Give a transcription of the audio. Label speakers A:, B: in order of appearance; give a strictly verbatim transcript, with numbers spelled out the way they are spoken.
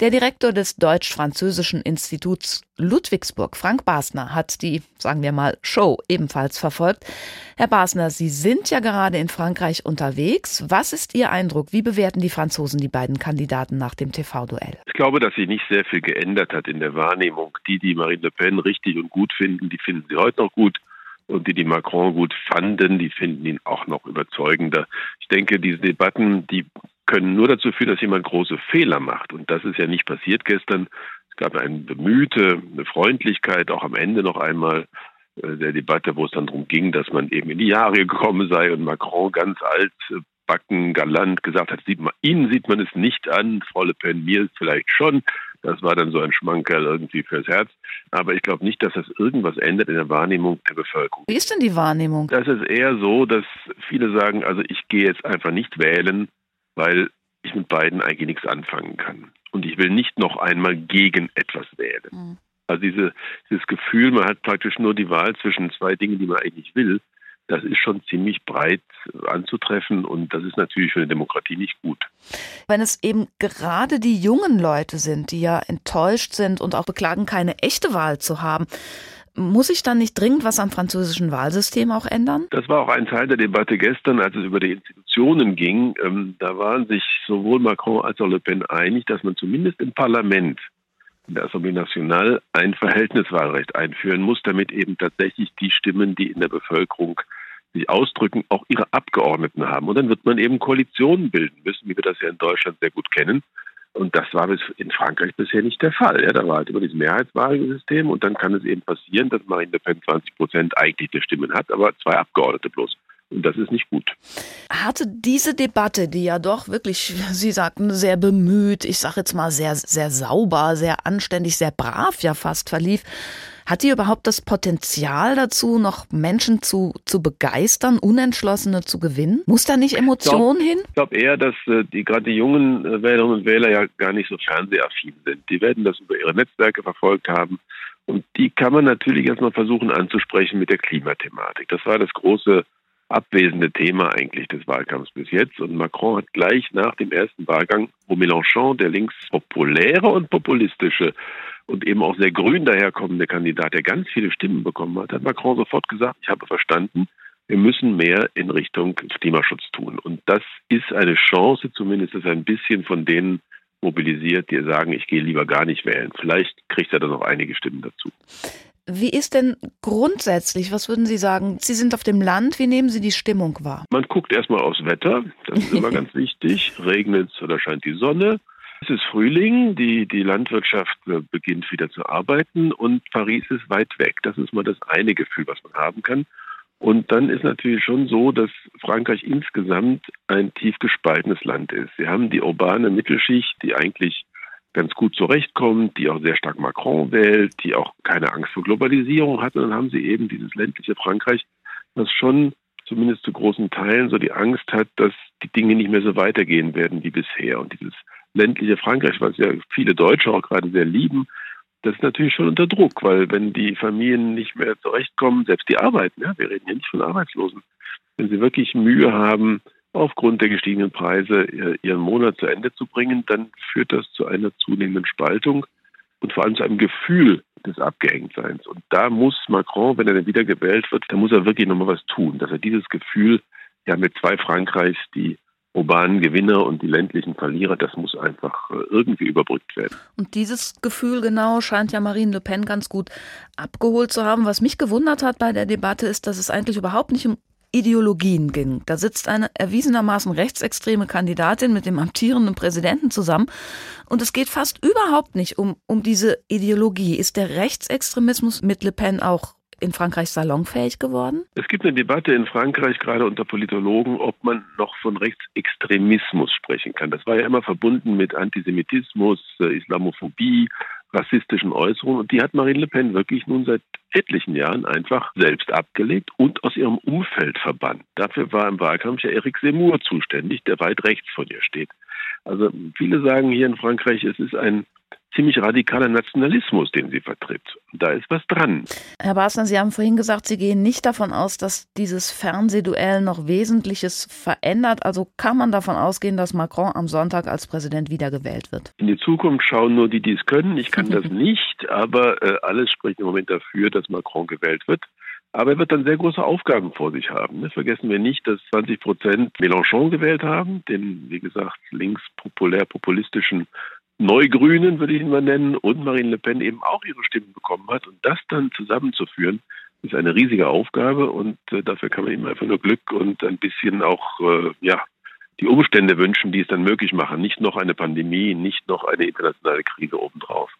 A: Der Direktor des Deutsch-Französischen Instituts Ludwigsburg, Frank Basner, hat die, sagen wir mal, Show ebenfalls verfolgt. Herr Basner, Sie sind ja gerade in Frankreich unterwegs. Was ist Ihr Eindruck? Wie bewerten die Franzosen die beiden Kandidaten nach dem T V-Duell?
B: Ich glaube, dass sich nicht sehr viel geändert hat in der Wahrnehmung. Die, die Marine Le Pen richtig und gut finden, die finden sie heute noch gut. Und die, die Macron gut fanden, die finden ihn auch noch überzeugender. Ich denke, diese Debatten, die können nur dazu führen, dass jemand große Fehler macht. Und das ist ja nicht passiert gestern. Es gab eine bemühte, eine Freundlichkeit, auch am Ende noch einmal äh, der Debatte, wo es dann darum ging, dass man eben in die Jahre gekommen sei und Macron ganz alt, äh, backen, galant gesagt hat, sieht man, Ihnen sieht man es nicht an, Frau Le Pen, mir vielleicht schon. Das war dann so ein Schmankerl irgendwie fürs Herz. Aber ich glaube nicht, dass das irgendwas ändert in der Wahrnehmung der Bevölkerung.
A: Wie ist denn die Wahrnehmung?
B: Das ist eher so, dass viele sagen, also ich gehe jetzt einfach nicht wählen, weil ich mit beiden eigentlich nichts anfangen kann. Und ich will nicht noch einmal gegen etwas wählen. Mhm. Also diese, dieses Gefühl, man hat praktisch nur die Wahl zwischen zwei Dingen, die man eigentlich nicht will, das ist schon ziemlich breit anzutreffen und das ist natürlich für eine Demokratie nicht gut.
A: Wenn es eben gerade die jungen Leute sind, die ja enttäuscht sind und auch beklagen, keine echte Wahl zu haben, muss sich dann nicht dringend was am französischen Wahlsystem auch ändern?
B: Das war auch ein Teil der Debatte gestern, als es über die Institutionen ging. Ähm, da waren sich sowohl Macron als auch Le Pen einig, dass man zumindest im Parlament, in der Assemblée Nationale, ein Verhältniswahlrecht einführen muss, damit eben tatsächlich die Stimmen, die in der Bevölkerung sich ausdrücken, auch ihre Abgeordneten haben. Und dann wird man eben Koalitionen bilden müssen, wie wir das ja in Deutschland sehr gut kennen. Und das war in Frankreich bisher nicht der Fall. Ja, da war halt über dieses Mehrheitswahlsystem und dann kann es eben passieren, dass Marine Le Pen zwanzig Prozent eigentlich der Stimmen hat, aber zwei Abgeordnete bloß. Und das ist nicht gut.
A: Hatte diese Debatte, die ja doch wirklich, Sie sagten, sehr bemüht, ich sage jetzt mal sehr, sehr sauber, sehr anständig, sehr brav ja fast verlief, hat die überhaupt das Potenzial dazu, noch Menschen zu, zu begeistern, Unentschlossene zu gewinnen? Muss da nicht Emotion hin?
B: Ich glaube eher, dass äh, die gerade die jungen äh, Wählerinnen und Wähler ja gar nicht so fernsehaffin sind. Die werden das über ihre Netzwerke verfolgt haben. Und die kann man natürlich erstmal versuchen anzusprechen mit der Klimathematik. Das war das große abwesende Thema eigentlich des Wahlkampfs bis jetzt. Und Macron hat gleich nach dem ersten Wahlgang, wo Mélenchon, der linkspopuläre und populistische und eben auch sehr grün daherkommende Kandidat, der ganz viele Stimmen bekommen hat, hat Macron sofort gesagt, ich habe verstanden, wir müssen mehr in Richtung Klimaschutz tun. Und das ist eine Chance, zumindest ist ein bisschen von denen mobilisiert, die sagen, ich gehe lieber gar nicht wählen. Vielleicht kriegt er dann noch einige Stimmen dazu.
A: Wie ist denn grundsätzlich, was würden Sie sagen, Sie sind auf dem Land, wie nehmen Sie die Stimmung wahr?
B: Man guckt erstmal aufs Wetter, das ist immer ganz wichtig. Regnet es oder scheint die Sonne? Es ist Frühling, die, die Landwirtschaft beginnt wieder zu arbeiten und Paris ist weit weg. Das ist mal das eine Gefühl, was man haben kann. Und dann ist natürlich schon so, dass Frankreich insgesamt ein tief gespaltenes Land ist. Sie haben die urbane Mittelschicht, die eigentlich ganz gut zurechtkommt, die auch sehr stark Macron wählt, die auch keine Angst vor Globalisierung hat. Und dann haben sie eben dieses ländliche Frankreich, das schon zumindest zu großen Teilen so die Angst hat, dass die Dinge nicht mehr so weitergehen werden wie bisher. Und dieses ländliche Frankreich, was ja viele Deutsche auch gerade sehr lieben, das ist natürlich schon unter Druck, weil wenn die Familien nicht mehr zurechtkommen, selbst die arbeiten, ja, wir reden ja nicht von Arbeitslosen, wenn sie wirklich Mühe haben, aufgrund der gestiegenen Preise ihren Monat zu Ende zu bringen, dann führt das zu einer zunehmenden Spaltung und vor allem zu einem Gefühl des Abgehängtseins. Und da muss Macron, wenn er dann wieder gewählt wird, da muss er wirklich nochmal was tun, dass er dieses Gefühl, ja mit zwei Frankreichs, die urbanen Gewinner und die ländlichen Verlierer, das muss einfach irgendwie überbrückt werden.
A: Und dieses Gefühl genau scheint ja Marine Le Pen ganz gut abgeholt zu haben. Was mich gewundert hat bei der Debatte ist, dass es eigentlich überhaupt nicht um Ideologien ging. Da sitzt eine erwiesenermaßen rechtsextreme Kandidatin mit dem amtierenden Präsidenten zusammen und es geht fast überhaupt nicht um, um diese Ideologie. Ist der Rechtsextremismus mit Le Pen auch in Frankreich salonfähig geworden?
B: Es gibt eine Debatte in Frankreich, gerade unter Politologen, ob man noch von Rechtsextremismus sprechen kann. Das war ja immer verbunden mit Antisemitismus, Islamophobie, rassistischen Äußerungen. Und die hat Marine Le Pen wirklich nun seit etlichen Jahren einfach selbst abgelegt und aus ihrem Umfeld verbannt. Dafür war im Wahlkampf ja Éric Zemmour zuständig, der weit rechts von ihr steht. Also viele sagen hier in Frankreich, es ist ein ziemlich radikaler Nationalismus, den sie vertritt. Da ist was dran.
A: Herr Basler, Sie haben vorhin gesagt, Sie gehen nicht davon aus, dass dieses Fernsehduell noch Wesentliches verändert. Also kann man davon ausgehen, dass Macron am Sonntag als Präsident wiedergewählt wird?
B: In die Zukunft schauen nur die, die es können. Ich kann das nicht, aber äh, alles spricht im Moment dafür, dass Macron gewählt wird. Aber er wird dann sehr große Aufgaben vor sich haben. Ne? Vergessen wir nicht, dass zwanzig Prozent Mélenchon gewählt haben, den, wie gesagt, linkspopulär-populistischen Neugrünen, würde ich ihn mal nennen, und Marine Le Pen eben auch ihre Stimmen bekommen hat. Und das dann zusammenzuführen, ist eine riesige Aufgabe. Und äh, dafür kann man ihm einfach nur Glück und ein bisschen auch, äh, ja, die Umstände wünschen, die es dann möglich machen. Nicht noch eine Pandemie, nicht noch eine internationale Krise obendrauf.